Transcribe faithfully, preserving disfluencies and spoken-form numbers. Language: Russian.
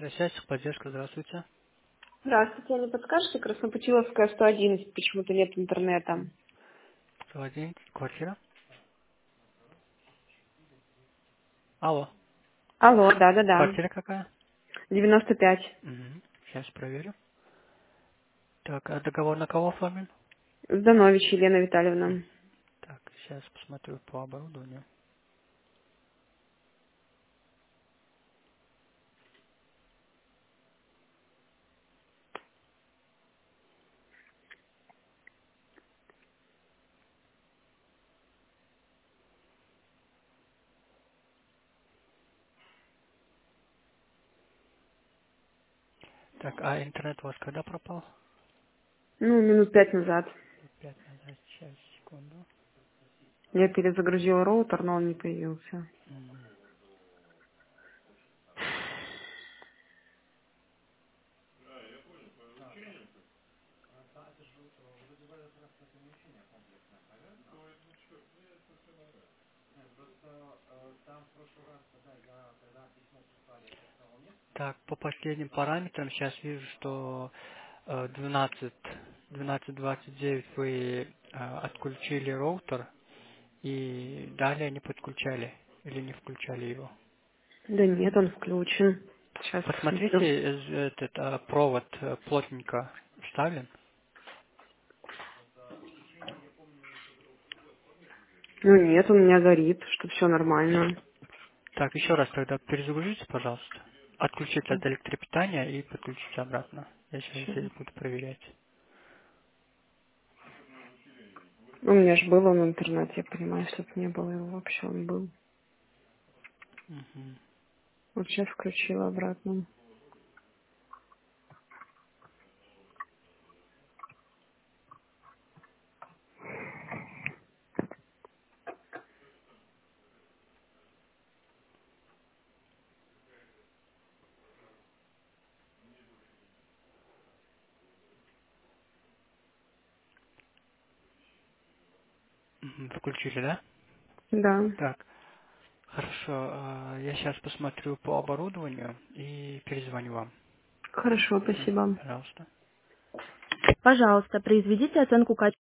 Электросвязь, поддержка, здравствуйте. Здравствуйте, не подскажете, Краснопутиловская, сто одиннадцать, почему-то нет интернета. сто один, квартира. Алло, Алло, да-да-да, квартира какая? девяносто пять. Угу. Сейчас проверю. Так, а договор на кого оформлен? Зданович Елена Витальевна. Так, сейчас посмотрю по оборудованию. Так, а интернет у вас когда пропал? Ну, минут пять назад. Пять назад, сейчас, секунду. Я перезагрузила роутер, но он не появился. М. Так, по последним параметрам сейчас вижу, что э, двенадцать, двенадцать двадцать девять вы э, отключили роутер и далее не подключали или не включали его. Да нет, он включен. Сейчас Посмотрите, посмотрю. э, этот э, провод э, плотненько вставлен. Ну нет, у меня горит, что все нормально. Так, еще раз тогда перезагрузите, пожалуйста. Отключите от электропитания и подключите обратно. Я сейчас Щас. здесь буду проверять. У меня же был он интернет, я понимаю, если бы не было его вообще, он был. Мгм. Вот сейчас включила обратно. Мгм, включили, да? Да, Так, хорошо. э, Я сейчас посмотрю по оборудованию и перезвоню вам. хорошо, Мгм, спасибо. пожалуйста. Пожалуйста, произведите оценку качества.